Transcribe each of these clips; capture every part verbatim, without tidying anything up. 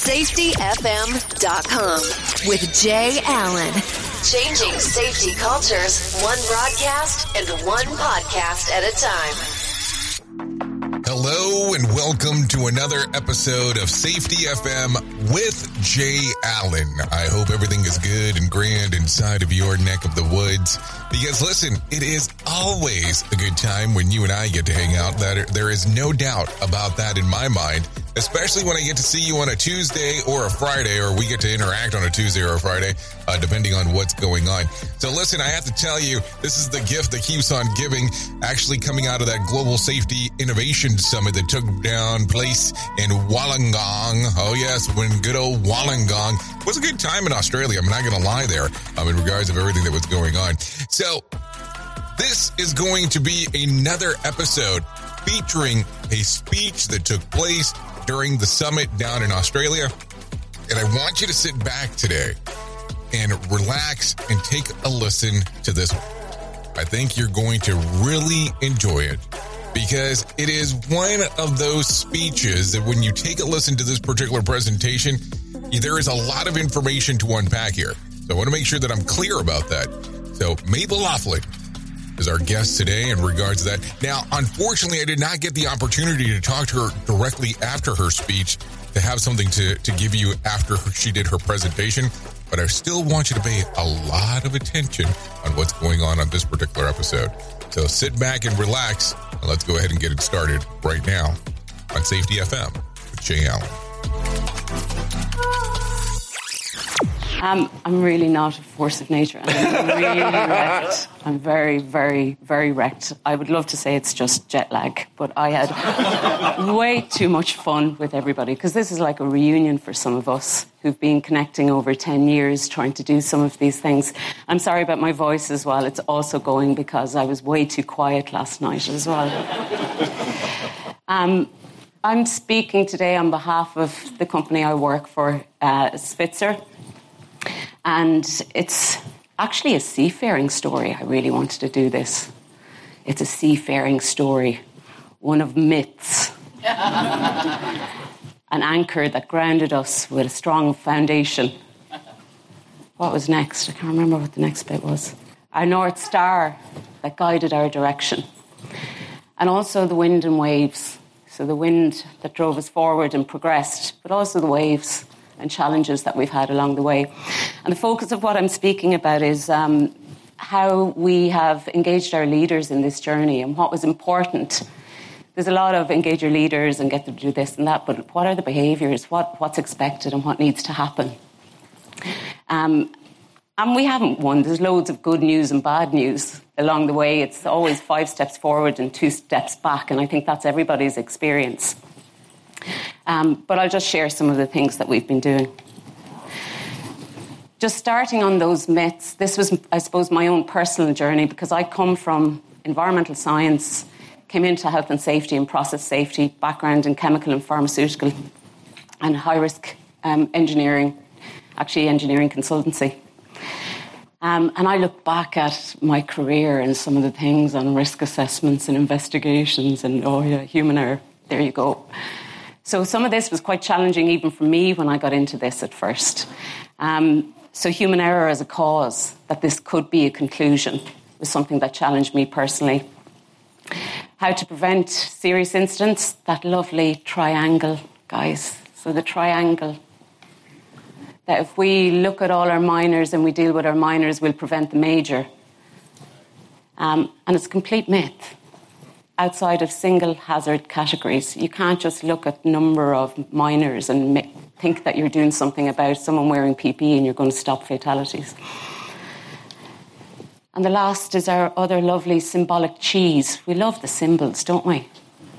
safety f m dot com with Jay Allen. Changing safety cultures, one broadcast and one podcast at a time. Hello and welcome to another episode of Safety F M with Jay Allen. I hope everything is good and grand inside of your neck of the woods. Because listen, it is always a good time when you and I get to hang out. That there is no doubt about that in my mind, especially when I get to see you on a Tuesday or a Friday, or we get to interact on a Tuesday or a Friday, uh, depending on what's going on. So listen, I have to tell you, this is the gift that keeps on giving, actually coming out of that Global Safety Innovation Summit that took down place in Wollongong. Oh yes, when good old Wollongong. It was a good time in Australia. I'm not going to lie there um, in regards of everything that was going on. So this is going to be another episode featuring a speech that took place during the summit down in Australia. And I want you to sit back today and relax and take a listen to this one. I think you're going to really enjoy it because it is one of those speeches that when you take a listen to this particular presentation, there is a lot of information to unpack here. So I want to make sure that I'm clear about that. So Mabel Laughlin is our guest today in regards to that. Now, unfortunately, I did not get the opportunity to talk to her directly after her speech to have something to, to give you after she did her presentation, but I still want you to pay a lot of attention on what's going on on this particular episode. So sit back and relax, and let's go ahead and get it started right now on Safety F M with Jay Allen. Um, I'm really not a force of nature. And I'm really wrecked. I'm very, very, very wrecked. I would love to say it's just jet lag, but I had way too much fun with everybody because this is like a reunion for some of us who've been connecting over ten years trying to do some of these things. I'm sorry about my voice as well. It's also going because I was way too quiet last night as well. um, I'm speaking today on behalf of the company I work for, uh, Svitzer. And it's actually a seafaring story. I really wanted to do this. It's a seafaring story, one of myths. An anchor that grounded us with a strong foundation. What was next? I can't remember what the next bit was. Our North Star that guided our direction. And also the wind and waves. So the wind that drove us forward and progressed, but also the waves and challenges that we've had along the way. And the focus of what I'm speaking about is um, how we have engaged our leaders in this journey and what was important. There's a lot of engage your leaders and get them to do this and that, but what are the behaviours, what, what's expected and what needs to happen? Um, and we haven't won. There's loads of good news and bad news along the way. It's always five steps forward and two steps back, and I think that's everybody's experience. Um, but I'll just share some of the things that we've been doing. Just starting on those myths, this was, I suppose, my own personal journey because I come from environmental science, came into health and safety and process safety, background in chemical and pharmaceutical and high-risk um, engineering, actually engineering consultancy. Um, and I look back at my career and some of the things on risk assessments and investigations and, oh yeah, human error, there you go. So some of this was quite challenging even for me when I got into this at first. Um, so human error as a cause, that this could be a conclusion, was something that challenged me personally. How to prevent serious incidents, that lovely triangle, guys. So the triangle, that if we look at all our minors and we deal with our minors, we'll prevent the major. Um, and it's a complete myth. Outside of single hazard categories. You can't just look at number of minors and make, think that you're doing something about someone wearing P P E and you're going to stop fatalities. And the last is our other lovely symbolic cheese. We love the symbols, don't we?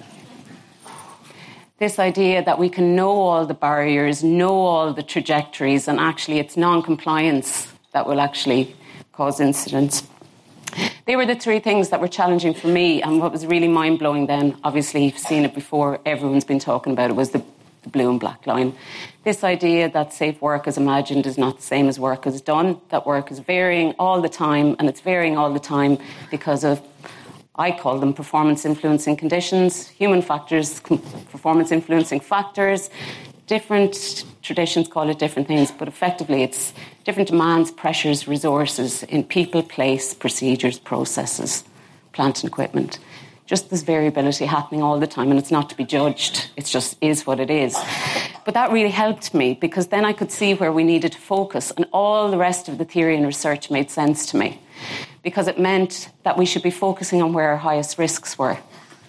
This idea that we can know all the barriers, know all the trajectories, and actually it's non-compliance that will actually cause incidents. They were the three things that were challenging for me, and what was really mind-blowing then, obviously you've seen it before, everyone's been talking about it, was the, the blue and black line. This idea that safe work as imagined is not the same as work as done, that work is varying all the time, and it's varying all the time because of, I call them performance-influencing conditions, human factors, performance-influencing factors, different traditions call it different things, but effectively it's different demands, pressures, resources in people, place, procedures, processes, plant and equipment. Just this variability happening all the time, and it's not to be judged. It just is what it is. But that really helped me, because then I could see where we needed to focus, and all the rest of the theory and research made sense to me, because it meant that we should be focusing on where our highest risks were.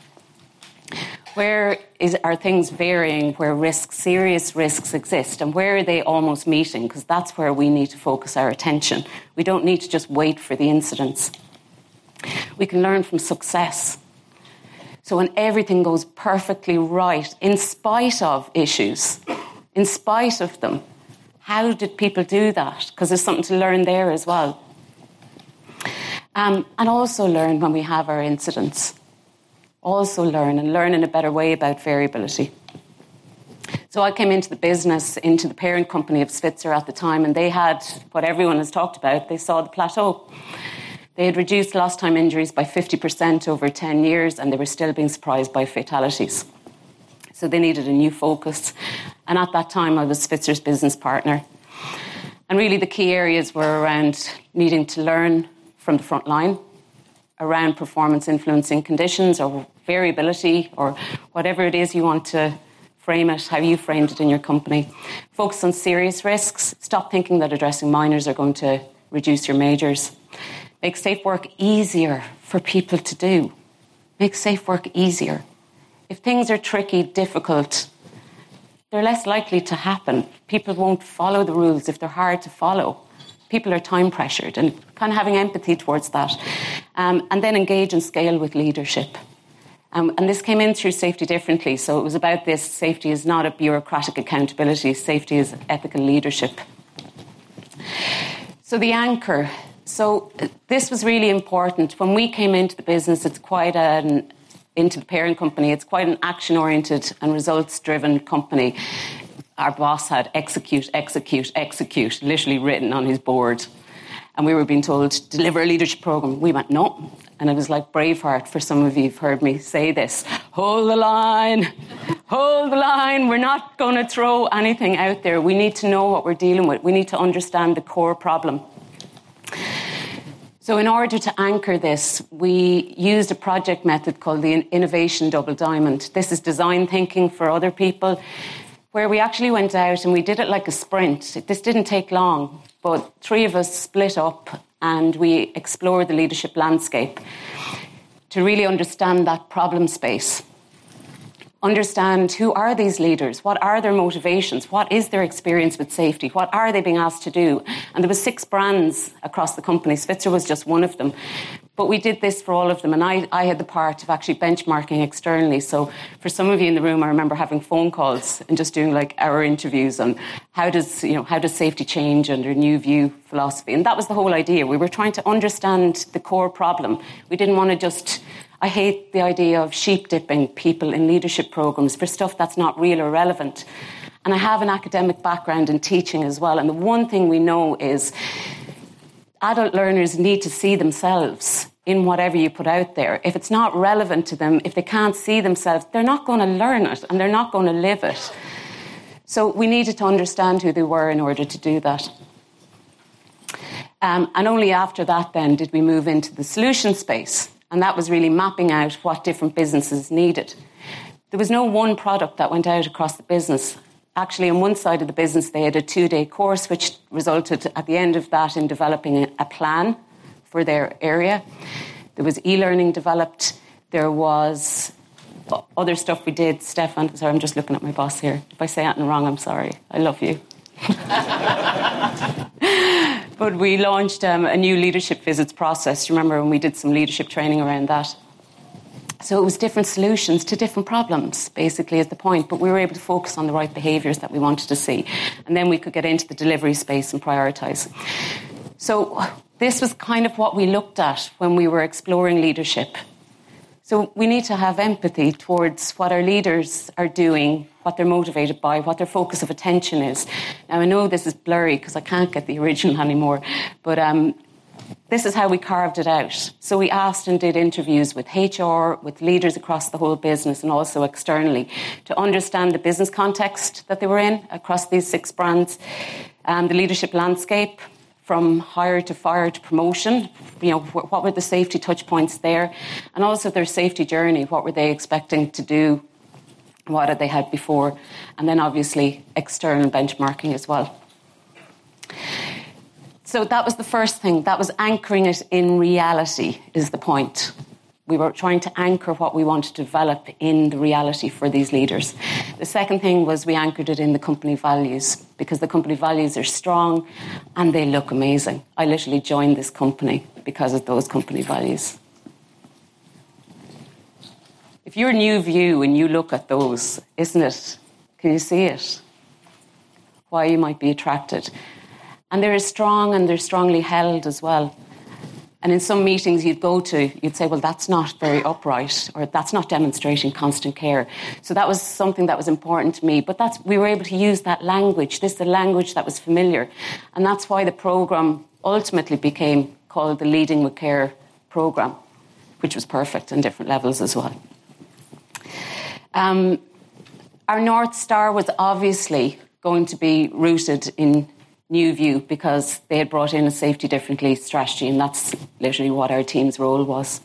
Where is, are things varying, where risks, serious risks exist, and where are they almost meeting? Because that's where we need to focus our attention. We don't need to just wait for the incidents. We can learn from success. So when everything goes perfectly right, in spite of issues, in spite of them, how did people do that? Because there's something to learn there as well. Um, and also learn when we have our incidents. Also learn and learn in a better way about variability. So I came into the business, into the parent company of Svitzer at the time, and they had what everyone has talked about. They saw the plateau. They had reduced lost time injuries by fifty percent over ten years, and they were still being surprised by fatalities. So they needed a new focus. And at that time, I was Svitzer's business partner. And really the key areas were around needing to learn from the front line, around performance influencing conditions or variability or whatever it is you want to frame it, how you framed it in your company. Focus on serious risks. Stop thinking that addressing minors are going to reduce your majors. Make safe work easier for people to do. Make safe work easier. If things are tricky, difficult, they're less likely to happen. People won't follow the rules if they're hard to follow. People are time pressured, and kind of having empathy towards that. Um, and then engage and scale with leadership. Um, and this came in through Safety Differently. So it was about this: safety is not a bureaucratic accountability. Safety is ethical leadership. So the anchor. So this was really important. When we came into the business, it's quite an, into the parent company, it's quite an action-oriented and results-driven company. Our boss had execute, execute, execute, literally written on his board. And we were being told, deliver a leadership program. We went, no. And it was like Braveheart, for some of you who've heard me say this. Hold the line, hold the line. We're not going to throw anything out there. We need to know what we're dealing with. We need to understand the core problem. So in order to anchor this, we used a project method called the Innovation Double Diamond. This is design thinking for other people, where we actually went out and we did it like a sprint. This didn't take long, but three of us split up and we explored the leadership landscape to really understand that problem space. Understand, who are these leaders? What are their motivations? What is their experience with safety? What are they being asked to do? And there were six brands across the company. Svitzer was just one of them. But we did this for all of them. And I, I had the part of actually benchmarking externally. So for some of you in the room, I remember having phone calls and just doing like hour interviews on how does, you know, how does safety change under New View philosophy? And that was the whole idea. We were trying to understand the core problem. We didn't want to just... I hate the idea of sheep-dipping people in leadership programs for stuff that's not real or relevant. And I have an academic background in teaching as well. And the one thing we know is adult learners need to see themselves in whatever you put out there. If it's not relevant to them, if they can't see themselves, they're not going to learn it and they're not going to live it. So we needed to understand who they were in order to do that. Um, and only after that then did we move into the solution space. And that was really mapping out what different businesses needed. There was no one product that went out across the business. Actually, on one side of the business, they had a two-day course, which resulted at the end of that in developing a plan for their area. There was e-learning developed. There was other stuff we did. Stefan, sorry, I'm just looking at my boss here. If I say anything wrong, I'm sorry. I love you. But we launched um, a new leadership visits process. Remember when we did some leadership training around that? So it was different solutions to different problems, basically, is the point. But we were able to focus on the right behaviours that we wanted to see. And then we could get into the delivery space and prioritise. So this was kind of what we looked at when we were exploring leadership. So we need to have empathy towards what our leaders are doing, what they're motivated by, what their focus of attention is. Now, I know this is blurry because I can't get the original anymore, but um, this is how we carved it out. So we asked and did interviews with H R, with leaders across the whole business and also externally to understand the business context that they were in across these six brands, um, the leadership landscape, from hire to fire to promotion, you know, what were the safety touch points there, and also their safety journey, what were they expecting to do, what had they had before, and then obviously external benchmarking as well. So that was the first thing, that was anchoring it in reality is the point. We were trying to anchor what we want to develop in the reality for these leaders. The second thing was we anchored it in the company values, because the company values are strong and they look amazing. I literally joined this company because of those company values. If you're New View and you look at those, isn't it? Can you see it? Why you might be attracted. And they're strong and they're strongly held as well. And in some meetings you'd go to, you'd say, well, that's not very upright, or that's not demonstrating constant care. So that was something that was important to me. But that's we were able to use that language. This is the language that was familiar. And that's why the programme ultimately became called the Leading with Care programme, which was perfect on different levels as well. Um, our North Star was obviously going to be rooted in New View, because they had brought in a safety differently strategy, and that's literally what our team's role was.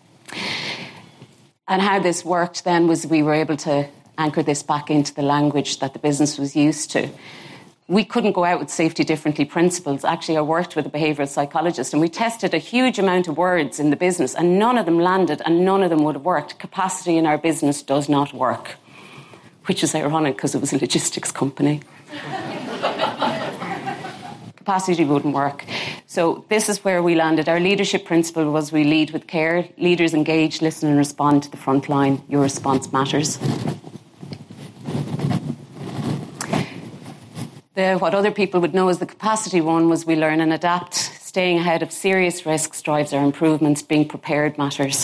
And how this worked then was we were able to anchor this back into the language that the business was used to. We couldn't go out with safety differently principles. Actually, I worked with a behavioural psychologist and we tested a huge amount of words in the business and none of them landed and none of them would have worked. Capacity in our business does not work, which is ironic because it was a logistics company. Capacity wouldn't work. So this is where we landed. Our leadership principle was we lead with care. Leaders engage, listen and respond to the front line. Your response matters. The, what other people would know as the capacity one was we learn and adapt. Staying ahead of serious risks drives our improvements. Being prepared matters.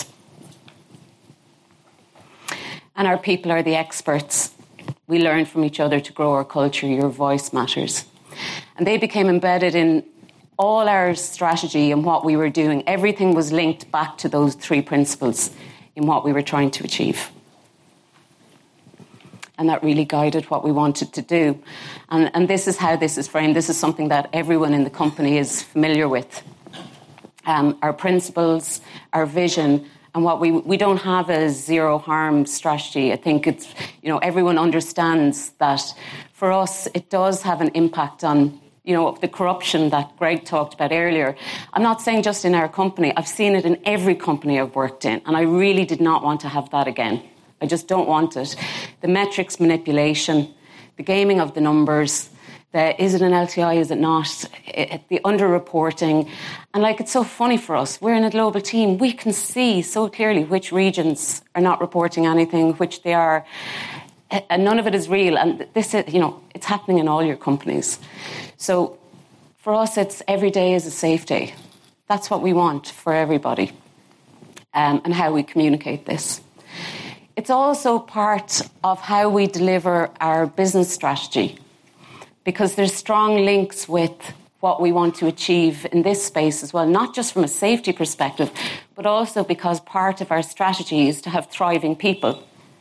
And our people are the experts. We learn from each other to grow our culture. Your voice matters. And they became embedded in all our strategy and what we were doing. Everything was linked back to those three principles in what we were trying to achieve. And that really guided what we wanted to do. And, and this is how this is framed. This is something that everyone in the company is familiar with. Um, our principles, our vision, and what we we don't have a zero harm strategy. I think it's, you know, everyone understands that for us it does have an impact on, you know, the corruption that Greg talked about earlier. I'm not saying just in our company. I've seen it in every company I've worked in, and I really did not want to have that again. I just don't want it. The metrics manipulation, the gaming of the numbers, the is it an L T I, is it not, it, the under-reporting. And like, it's so funny for us. We're in a global team. We can see so clearly which regions are not reporting anything, which they are. And none of it is real. And this is, you know, it's happening in all your companies. So for us, it's every day is a safe day. That's what we want for everybody, um, and how we communicate this. It's also part of how we deliver our business strategy, because there's strong links with what we want to achieve in this space as well, not just from a safety perspective, but also because part of our strategy is to have thriving people.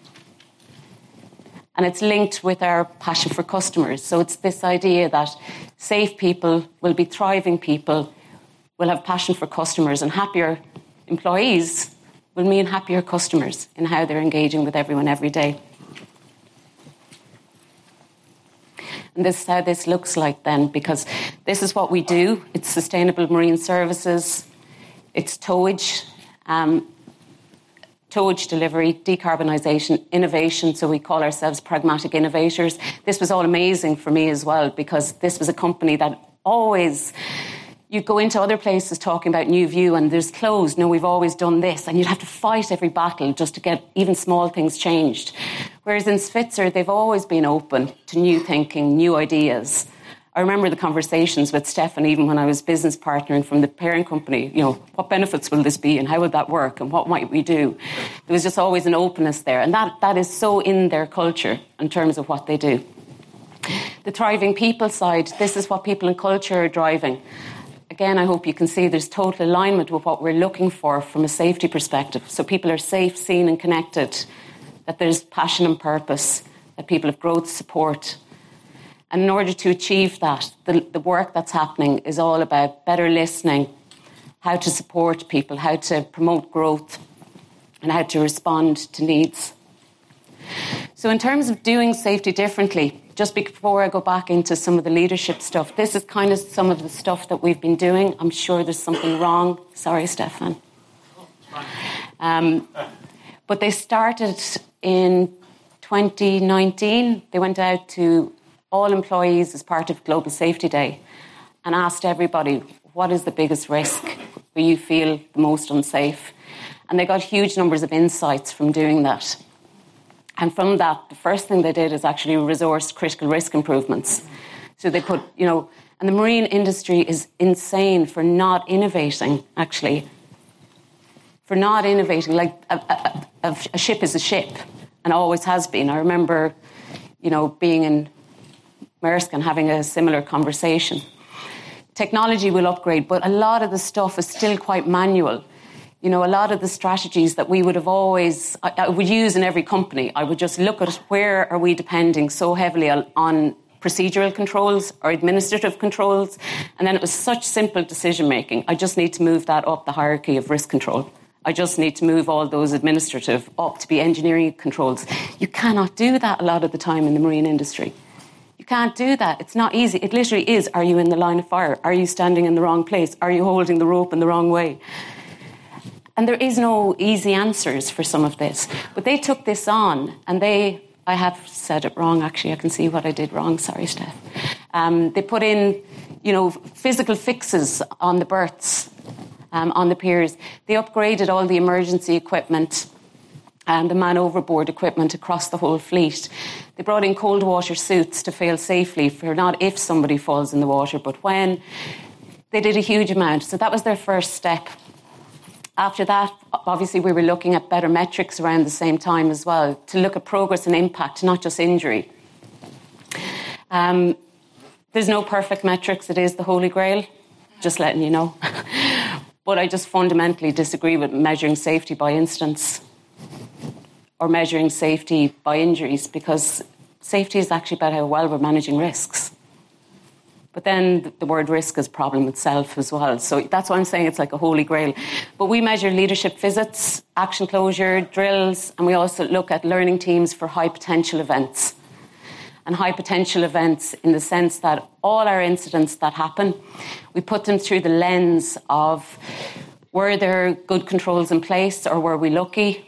And it's linked with our passion for customers. So it's this idea that safe people will be thriving people, will have passion for customers, and happier employees will mean happier customers in how they're engaging with everyone every day. And this is how this looks like then, because this is what we do. It's sustainable marine services, it's towage, um, towage delivery, decarbonisation, innovation. So we call ourselves pragmatic innovators. This was all amazing for me as well, because this was a company that always, you'd go into other places talking about New View and there's closed. No, we've always done this. And you'd have to fight every battle just to get even small things changed. Whereas in Svitzer, they've always been open to new thinking, new ideas. I remember the conversations with Stefan, even when I was business partnering from the parent company, you know, what benefits will this be and how would that work and what might we do? There was just always an openness there. And that, that is so in their culture in terms of what they do. The thriving people side, this is what people and culture are driving. again, I hope you can see there's total alignment with what we're looking for from a safety perspective. So people are safe, seen and connected, that there's passion and purpose, that people have growth support. And in order to achieve that, the, the work that's happening is all about better listening, how to support people, how to promote growth, and how to respond to needs. So in terms of doing safety differently, just before I go back into some of the leadership stuff, this is kind of some of the stuff that we've been doing. I'm sure there's something wrong. Sorry, Stefan. Um, but they started in twenty nineteen. They went out to all employees as part of Global Safety Day and asked everybody, what is the biggest risk where you feel the most unsafe? And they got huge numbers of insights from doing that. And from that, the first thing they did is actually resource critical risk improvements. So they put, you know, and the marine industry is insane for not innovating, actually. For not innovating. Like, a, a, a ship is a ship, and always has been. I remember, you know, being in Maersk and having a similar conversation. Technology will upgrade, but a lot of the stuff is still quite manual. You know, a lot of the strategies that we would have always, I, I would use in every company, I would just look at where are we depending so heavily on procedural controls or administrative controls, and then it was such simple decision making. I just need to move that up the hierarchy of risk control. I just need to move all those administrative up to be engineering controls. You cannot do that a lot of the time in the marine industry. You can't do that. It's not easy. It literally is, are you in the line of fire? Are you standing in the wrong place? Are you holding the rope in the wrong way? And there is no easy answers for some of this. But they took this on, and they, I have said it wrong, actually. I can see what I did wrong. Sorry, Steph. Um, they put in, you know, physical fixes on the berths, um, on the piers. They upgraded all the emergency equipment and the man overboard equipment across the whole fleet. They brought in cold water suits to fail safely for not if somebody falls in the water, but when. They did a huge amount. So that was their first step. After that, obviously, we were looking at better metrics around the same time as well, to look at progress and impact, not just injury. Um, there's no perfect metrics. It is the Holy Grail, just letting you know. But I just fundamentally disagree with measuring safety by incidents or measuring safety by injuries, because safety is actually about how well we're managing risks. But then the word risk is a problem itself as well. So that's why I'm saying it's like a holy grail. But we measure leadership visits, action closure, drills, and we also look at learning teams for high potential events. And high potential events in the sense that all our incidents that happen, we put them through the lens of, were there good controls in place or were we lucky?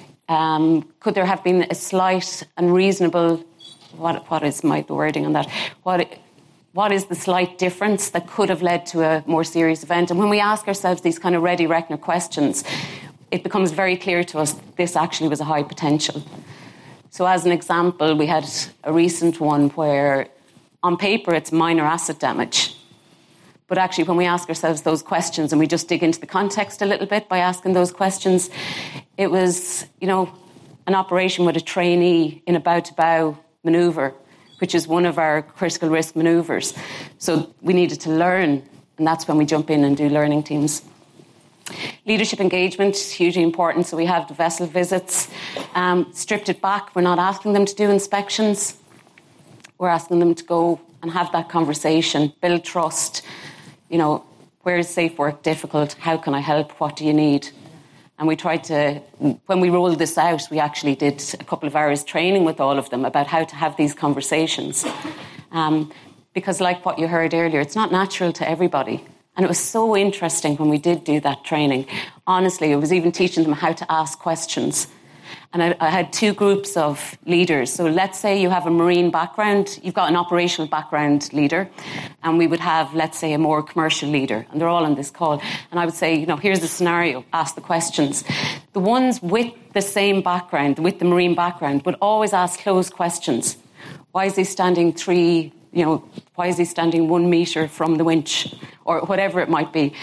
Um, could there have been a slight and reasonable, what what is my wording on that? What What is the slight difference that could have led to a more serious event? And when we ask ourselves these kind of ready reckoner questions, it becomes very clear to us this actually was a high potential. So as an example, we had a recent one where on paper it's minor asset damage. But actually when we ask ourselves those questions and we just dig into the context a little bit by asking those questions, it was, you know, an operation with a trainee in a bow-to-bow manoeuvre, which is one of our critical risk manoeuvres. So we needed to learn, and that's when we jump in and do learning teams. Leadership engagement is hugely important, so we have the vessel visits. Um, stripped it back, we're not asking them to do inspections. We're asking them to go and have that conversation, build trust. You know, where is safe work difficult? How can I help? What do you need? And we tried to, when we rolled this out, we actually did a couple of hours training with all of them about how to have these conversations. Um, because like what you heard earlier, it's not natural to everybody. And it was so interesting when we did do that training. Honestly, it was even teaching them how to ask questions. And I, I had two groups of leaders. So let's say you have a marine background, you've got an operational background leader, and we would have, let's say, a more commercial leader, and they're all on this call. And I would say, you know, here's the scenario, ask the questions. The ones with the same background, with the marine background, would always ask closed questions. Why is he standing three, you know, why is he standing one metre from the winch, or whatever it might be?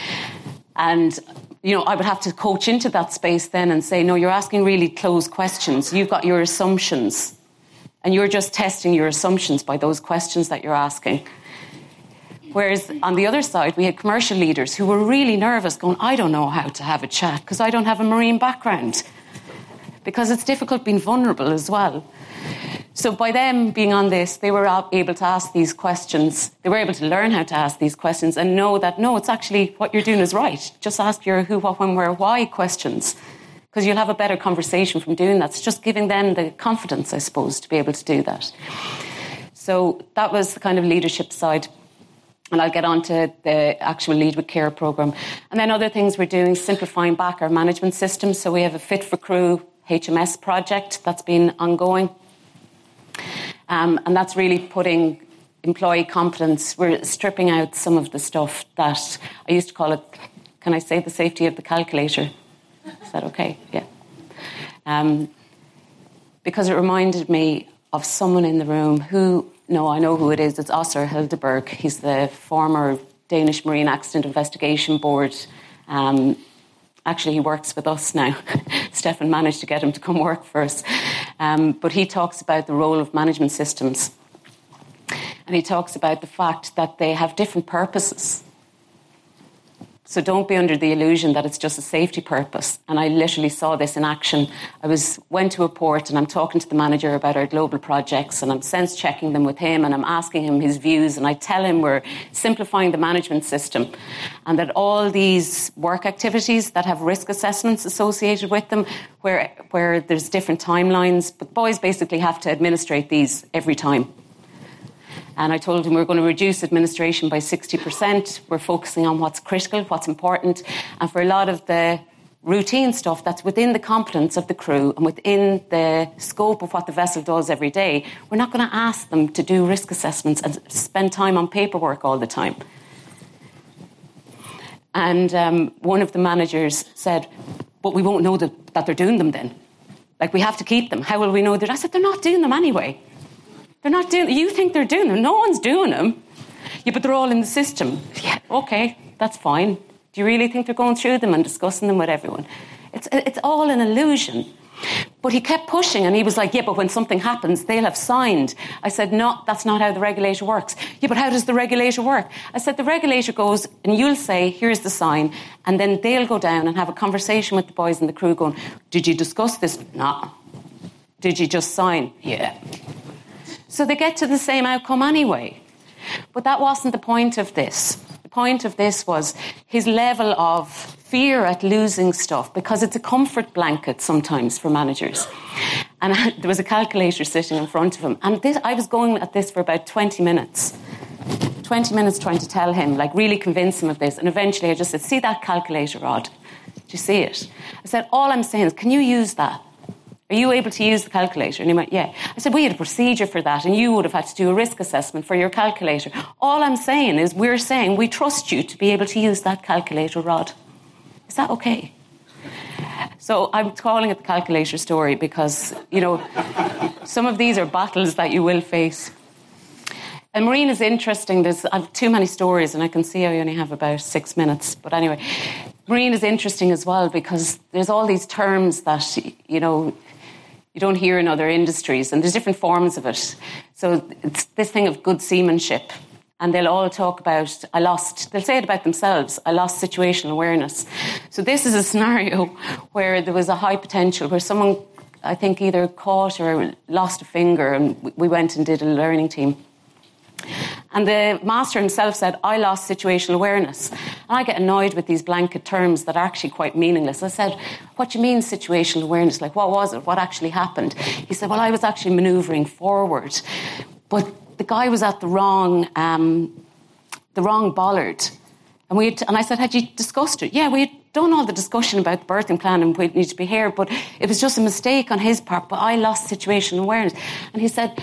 And you know, I would have to coach into that space then and say, no, you're asking really closed questions. You've got your assumptions, and you're just testing your assumptions by those questions that you're asking. Whereas on the other side, we had commercial leaders who were really nervous, going, I don't know how to have a chat because I don't have a marine background. Because it's difficult being vulnerable as well. So by them being on this, they were able to ask these questions. They were able to learn how to ask these questions and know that, no, it's actually what you're doing is right. Just ask your who, what, when, where, why questions. Because you'll have a better conversation from doing that. It's just giving them the confidence, I suppose, to be able to do that. So that was the kind of leadership side. And I'll get on to the actual Lead with Care programme. And then other things we're doing, simplifying back our management system. So we have a Fit for Crew H M S project that's been ongoing. Um, and that's really putting employee competence. We're stripping out some of the stuff that I used to call it, can I say the safety of the calculator? Is that okay? Yeah. Um, because it reminded me of someone in the room who, no, I know who it is. It's Oscar Hildeberg. He's the former Danish Marine Accident Investigation Board. Um, actually, he works with us now. Stefan managed to get him to come work for us. Um, but he talks about the role of management systems. And he talks about the fact that they have different purposes. So don't be under the illusion that it's just a safety purpose. And I literally saw this in action. I was went to a port and I'm talking to the manager about our global projects and I'm sense checking them with him and I'm asking him his views and I tell him we're simplifying the management system and that all these work activities that have risk assessments associated with them where where there's different timelines, but boys basically have to administrate these every time. And I told him we're going to reduce administration by sixty percent. We're focusing on what's critical, what's important. And for a lot of the routine stuff that's within the competence of the crew and within the scope of what the vessel does every day, we're not going to ask them to do risk assessments and spend time on paperwork all the time. And um, one of the managers said, but we won't know that, that they're doing them then. Like, we have to keep them. How will we know that? I said, they're not doing them anyway. They're not doing. You think they're doing them? No one's doing them. Yeah, but they're all in the system. Yeah, okay, that's fine. Do you really think they're going through them and discussing them with everyone? It's it's all an illusion. But he kept pushing, and he was like, "Yeah, but when something happens, they'll have signed." I said, "No, that's not how the regulator works." Yeah, but how does the regulator work? I said, "The regulator goes, and you'll say, here's the sign, and then they'll go down and have a conversation with the boys and the crew, going, did you discuss this? No. Did you just sign? Yeah." So they get to the same outcome anyway. But that wasn't the point of this. The point of this was his level of fear at losing stuff, because it's a comfort blanket sometimes for managers. And I, there was a calculator sitting in front of him. And this, I was going at this for about twenty minutes. twenty minutes trying to tell him, like really convince him of this. And eventually I just said, see that calculator, Rod? Do you see it? I said, all I'm saying is, can you use that? Are you able to use the calculator? And he went, yeah. I said, we had a procedure for that and you would have had to do a risk assessment for your calculator. All I'm saying is we're saying we trust you to be able to use that calculator, Rod. Is that okay? So I'm calling it the calculator story because, you know, some of these are battles that you will face. And Marine is interesting. There's I have too many stories and I can see I only have about six minutes. But anyway, Marine is interesting as well because there's all these terms that, you know, you don't hear in other industries, and there's different forms of it. So it's this thing of good seamanship, and they'll all talk about, I lost, they'll say it about themselves, I lost situational awareness. So this is a scenario where there was a high potential, where someone, I think, either caught or lost a finger, and we went and did a learning team. And the master himself said, I lost situational awareness. And I get annoyed with these blanket terms that are actually quite meaningless. I said, what do you mean situational awareness? Like, what was it? What actually happened? He said, well, I was actually manoeuvring forward. But the guy was at the wrong um, the wrong bollard. And we had, and I said, had you discussed it? Yeah, we had done all the discussion about the berthing plan and we'd need to be here, but it was just a mistake on his part, but I lost situational awareness. And he said,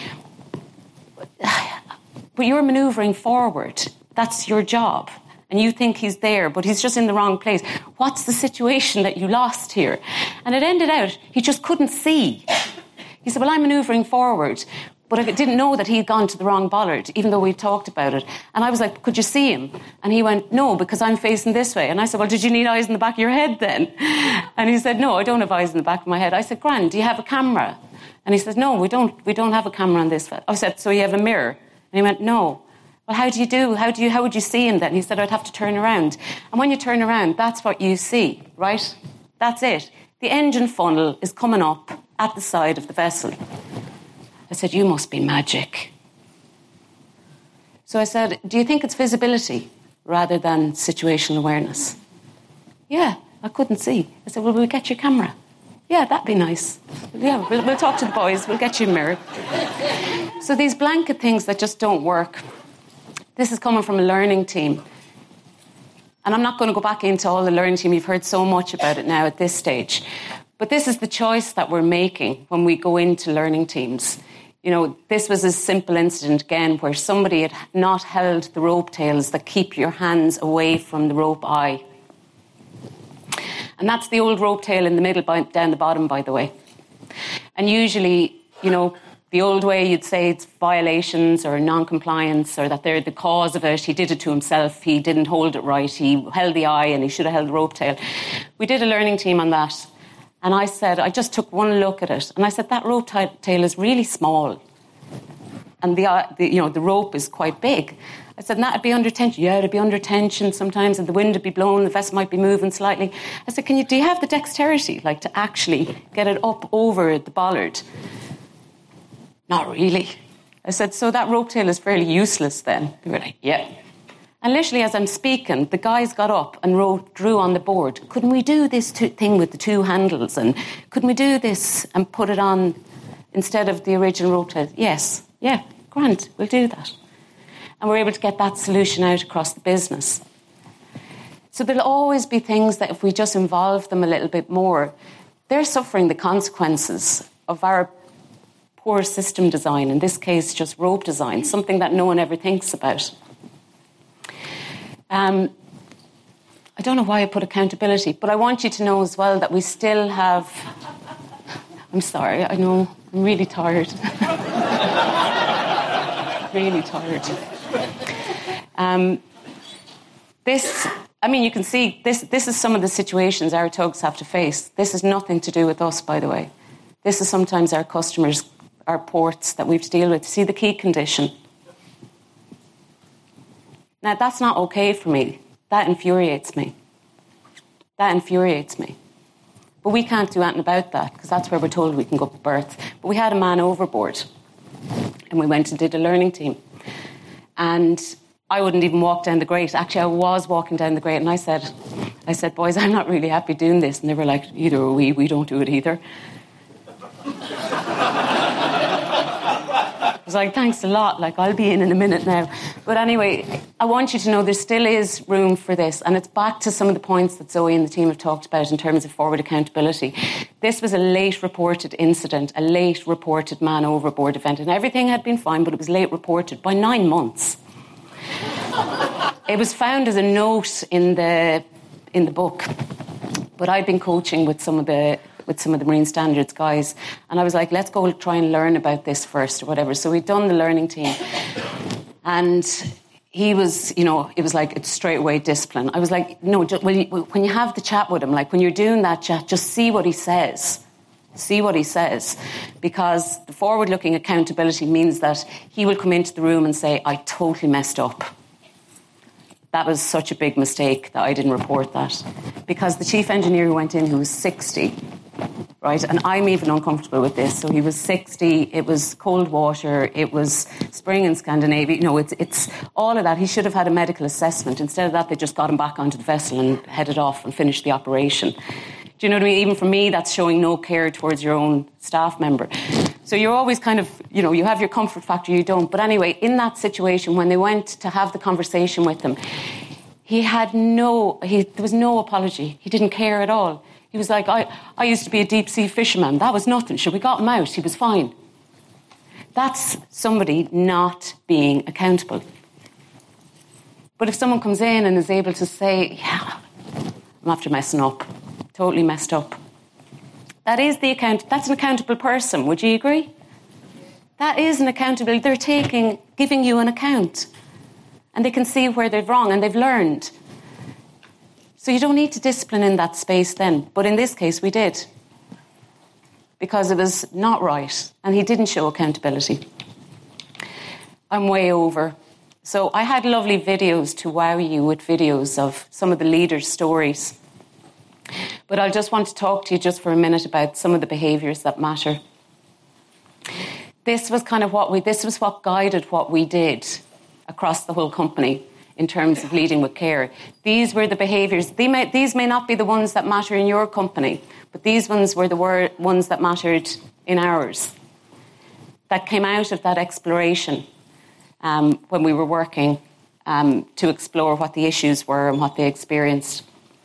but you're manoeuvring forward. That's your job. And you think he's there, but he's just in the wrong place. What's the situation that you lost here? And it ended out, he just couldn't see. He said, well, I'm manoeuvring forward, but I didn't know that he'd gone to the wrong bollard, even though we talked about it. And I was like, could you see him? And he went, no, because I'm facing this way. And I said, well, did you need eyes in the back of your head then? And he said, no, I don't have eyes in the back of my head. I said, Gran, do you have a camera? And he said, no, we don't, we don't have a camera on this. I said, so you have a mirror? And he went, no. Well, how do you do? How do you? How would you see him then? He said, I'd have to turn around. And when you turn around, that's what you see, right? That's it. The engine funnel is coming up at the side of the vessel. I said, you must be magic. So I said, do you think it's visibility rather than situational awareness? Yeah, I couldn't see. I said, well, we'll get your camera. Yeah, that'd be nice. Yeah, we'll, we'll talk to the boys. We'll get you a mirror. So these blanket things that just don't work. This is coming from a learning team. And I'm not going to go back into all the learning team. You've heard so much about it now at this stage. But this is the choice that we're making when we go into learning teams. You know, this was a simple incident, again, where somebody had not held the rope tails that keep your hands away from the rope eye. And that's the old rope tail in the middle, by, down the bottom, by the way. And usually, you know, the old way you'd say it's violations or non-compliance or that they're the cause of it. He did it to himself. He didn't hold it right. He held the eye and he should have held the rope tail. We did a learning team on that. And I said, I just took one look at it. And I said, that rope t- tail is really small. And the, uh, the, you know, the rope is quite big. I said, and that'd be under tension. Yeah, it'd be under tension sometimes, and the wind would be blowing, the vessel might be moving slightly. I said, can you, do you have the dexterity, like, to actually get it up over the bollard? Not really. I said, so that rope tail is fairly useless then? They were like, yeah. And literally, as I'm speaking, the guys got up and wrote, drew on the board, couldn't we do this two, thing with the two handles? And couldn't we do this and put it on instead of the original rope tail? Yes. Yeah, grand, we'll do that. And we're able to get that solution out across the business. So there'll always be things that if we just involve them a little bit more, they're suffering the consequences of our poor system design, in this case just rope design, something that no one ever thinks about. Um, I don't know why I put accountability, but I want you to know as well that we still have... I'm sorry, I know, I'm really tired. really tired. Um, this, I mean, you can see, this, this is some of the situations our tugs have to face. This is nothing to do with us, by the way. This is sometimes our customers, our ports that we have to deal with. See the key condition. Now, that's not okay for me. That infuriates me. That infuriates me. But we can't do anything about that because that's where we're told we can go to berth. But we had a man overboard and we went and did a learning team. And I wouldn't even walk down the grate. Actually, I was walking down the grate and I said, I said, boys, I'm not really happy doing this. And they were like, either are we, we don't do it either. I was like, thanks a lot, like I'll be in in a minute now. But anyway, I want you to know there still is room for this, and it's back to some of the points that Zoe and the team have talked about in terms of forward accountability. This was a late reported incident, a late reported man overboard event, and everything had been fine, but it was late reported by nine months. It was found as a note in the in the book, but I'd been coaching with some of the with some of the Marine Standards guys. And I was like, let's go try and learn about this first or whatever. So we'd done the learning team. And he was, you know, it was like, it's straight away discipline. I was like, no, just, when, you, when you have the chat with him, like when you're doing that chat, just see what he says. See what he says. Because the forward-looking accountability means that he will come into the room and say, I totally messed up. That was such a big mistake that I didn't report that. Because the chief engineer who went in, who was sixty, right, and I'm even uncomfortable with this. So he was sixty, it was cold water, it was spring in Scandinavia, you know, it's, it's all of that. He should have had a medical assessment. Instead of that, they just got him back onto the vessel and headed off and finished the operation. Do you know what I mean? Even for me, that's showing no care towards your own staff member. So you're always kind of, you know, you have your comfort factor, you don't. But anyway, in that situation, when they went to have the conversation with him, he had no, he, there was no apology. He didn't care at all. He was like, I, I used to be a deep sea fisherman. That was nothing. So we got him out. He was fine. That's somebody not being accountable. But if someone comes in and is able to say, yeah, I'm after messing up, totally messed up. That is the account. That's an accountable person. Would you agree? That is an accountability. They're taking, giving you an account. And they can see where they've wrong and they've learned. So you don't need to discipline in that space then. But in this case, we did. Because it was not right. And he didn't show accountability. I'm way over. So I had lovely videos to wow you with videos of some of the leaders' stories. But I just want to talk to you just for a minute about some of the behaviours that matter. This was kind of what we, this was what guided what we did across the whole company in terms of leading with care. These were the behaviours. They may, these may not be the ones that matter in your company, but these ones were the wor- ones that mattered in ours, that came out of that exploration um, when we were working um, to explore what the issues were and what they experienced.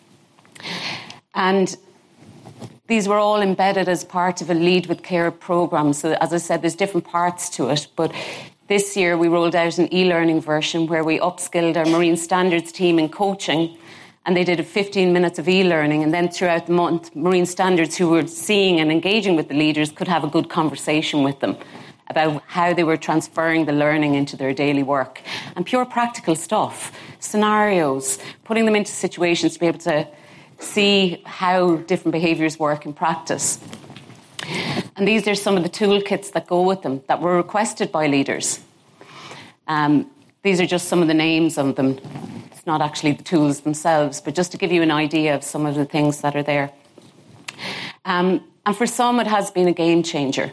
And these were all embedded as part of a Lead with Care programme. So as I said, there's different parts to it. But this year we rolled out an e-learning version where we upskilled our Marine Standards team in coaching, and they did fifteen minutes of e-learning. And then throughout the month, Marine Standards who were seeing and engaging with the leaders could have a good conversation with them about how they were transferring the learning into their daily work. And pure practical stuff, scenarios, putting them into situations to be able to see how different behaviours work in practice. And these are some of the toolkits that go with them that were requested by leaders. Um, these are just some of the names of them. It's not actually the tools themselves, but just to give you an idea of some of the things that are there. Um, and for some, it has been a game changer.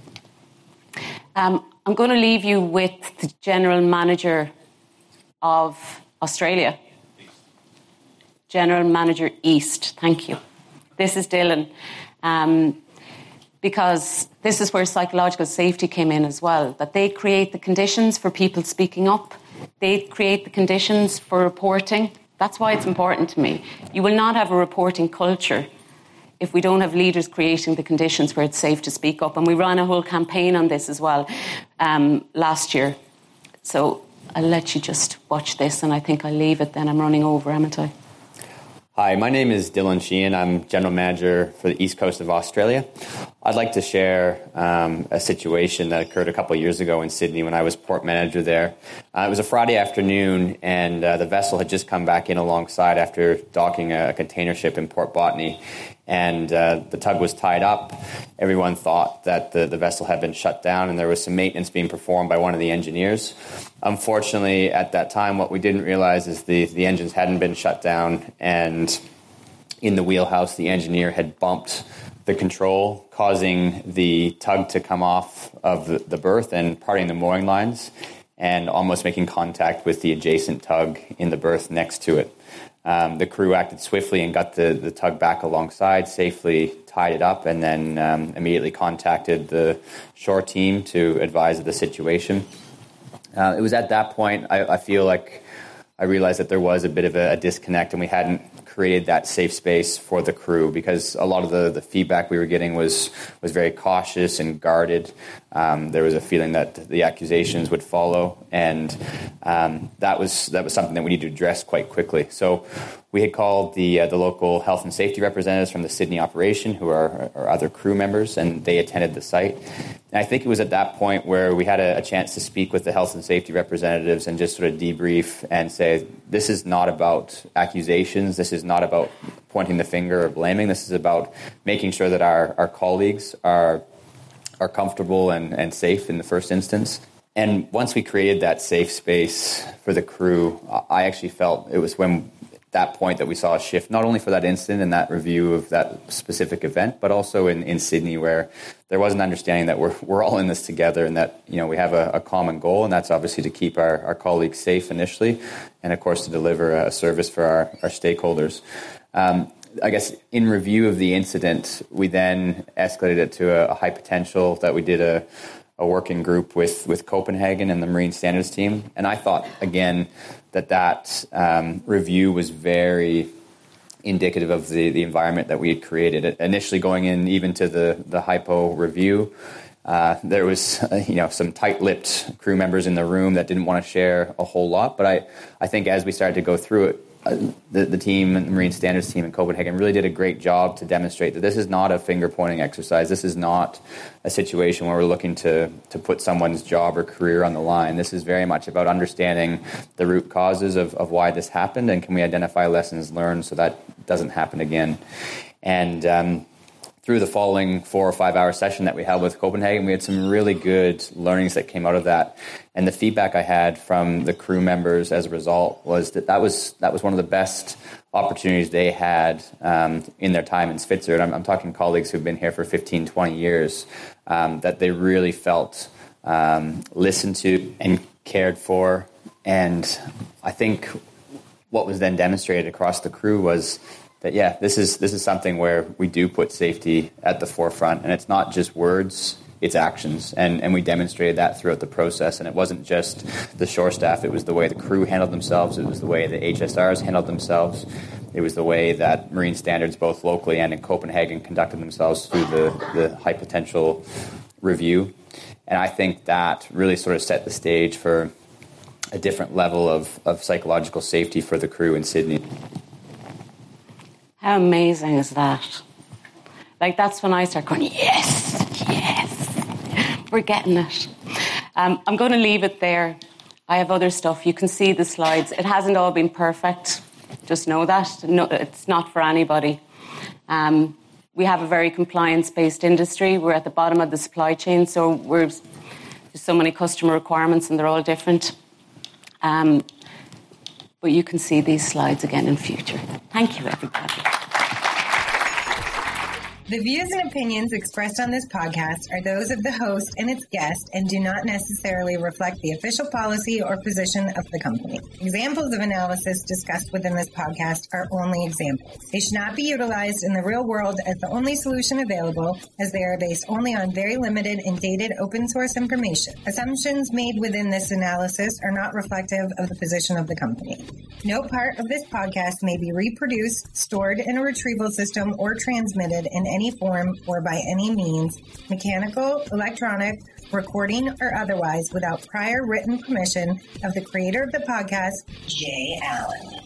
Um, I'm going to leave you with the General Manager of Australia. General Manager East, thank you. This is Dylan, um, because this is where psychological safety came in as well, that they create the conditions for people speaking up. They create the conditions for reporting. That's why it's important to me. You will not have a reporting culture if we don't have leaders creating the conditions where it's safe to speak up. And we ran a whole campaign on this as well um, last year. So I'll let you just watch this, and I think I'll leave it then. I'm running over, haven't I? Hi, my name is Dylan Sheehan. I'm General Manager for the East Coast of Australia. I'd like to share um, a situation that occurred a couple of years ago in Sydney when I was port manager there. Uh, it was a Friday afternoon, and uh, the vessel had just come back in alongside after docking a container ship in Port Botany. And uh, the tug was tied up. Everyone thought that the, the vessel had been shut down, and there was some maintenance being performed by one of the engineers. Unfortunately, at that time, what we didn't realize is the, the engines hadn't been shut down, and in the wheelhouse, the engineer had bumped the control, causing the tug to come off of the, the berth and parting the mooring lines, and almost making contact with the adjacent tug in the berth next to it. Um, the crew acted swiftly and got the, the tug back alongside, safely tied it up, and then um, immediately contacted the shore team to advise of the situation. Uh, it was at that point, I, I feel like I realized that there was a bit of a, a disconnect, and we hadn't created that safe space for the crew, because a lot of the, the feedback we were getting was was very cautious and guarded. Um, there was a feeling that the accusations would follow, and um, that was that was something that we needed to address quite quickly. So we had called the uh, the local health and safety representatives from the Sydney operation, who are, are other crew members, and they attended the site. And I think it was at that point where we had a, a chance to speak with the health and safety representatives and just sort of debrief and say, this is not about accusations, this is not about pointing the finger or blaming, this is about making sure that our, our colleagues are are comfortable and, and safe in the first instance. And once we created that safe space for the crew, I actually felt it was when that point that we saw a shift, not only for that incident and that review of that specific event, but also in, in Sydney, where there was an understanding that we're we're all in this together, and that, you know, we have a, a common goal, and that's obviously to keep our, our colleagues safe initially, and of course to deliver a service for our, our stakeholders. Um, I guess in review of the incident, we then escalated it to a, a high potential that we did a a working group with, with Copenhagen and the Marine Standards team. And I thought, again, that that um, review was very indicative of the, the environment that we had created. Initially going in even to the, the hypo review, uh, there was uh, you know some tight-lipped crew members in the room that didn't want to share a whole lot. But I, I think as we started to go through it, Uh, the, the team, the Marine Standards team in Copenhagen, really did a great job to demonstrate that this is not a finger-pointing exercise. This is not a situation where we're looking to, to put someone's job or career on the line. This is very much about understanding the root causes of, of why this happened, and can we identify lessons learned so that doesn't happen again. And um, through the following four or five hour session that we held with Copenhagen, we had some really good learnings that came out of that. And the feedback I had from the crew members as a result was that that was, that was one of the best opportunities they had um, in their time in Svitzer. And I'm, I'm talking colleagues who've been here for fifteen, twenty years, um, that they really felt um, listened to and cared for. And I think what was then demonstrated across the crew was that, yeah, this is this is something where we do put safety at the forefront, and it's not just words, it's actions. And, and we demonstrated that throughout the process. And it wasn't just the shore staff, it was the way the crew handled themselves, it was the way the H S Rs handled themselves, it was the way that Marine Standards, both locally and in Copenhagen, conducted themselves through the, the high potential review. And I think that really sort of set the stage for a different level of, of psychological safety for the crew in Sydney. How amazing is that? Like, that's when I start going, yes, yes, we're getting it. Um, I'm going to leave it there. I have other stuff. You can see the slides. It hasn't all been perfect. Just know that. No, it's not for anybody. Um, we have a very compliance-based industry. We're at the bottom of the supply chain, so we're, there's so many customer requirements, and they're all different. Um, but you can see these slides again in future. Thank you, everybody. The views and opinions expressed on this podcast are those of the host and its guest and do not necessarily reflect the official policy or position of the company. Examples of analysis discussed within this podcast are only examples. They should not be utilized in the real world as the only solution available, as they are based only on very limited and dated open source information. Assumptions made within this analysis are not reflective of the position of the company. No part of this podcast may be reproduced, stored in a retrieval system, or transmitted in any any form or by any means, mechanical, electronic, recording, or otherwise, without prior written permission of the creator of the podcast, Jay Allen.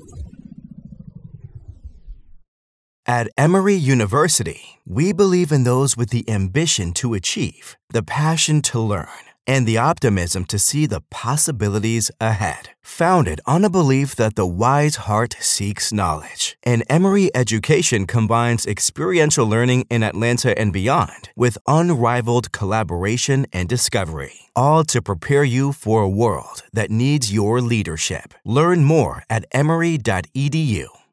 At Emory University, we believe in those with the ambition to achieve, the passion to learn, and the optimism to see the possibilities ahead. Founded on a belief that the wise heart seeks knowledge, and Emory education combines experiential learning in Atlanta and beyond with unrivaled collaboration and discovery, all to prepare you for a world that needs your leadership. Learn more at emory dot e d u.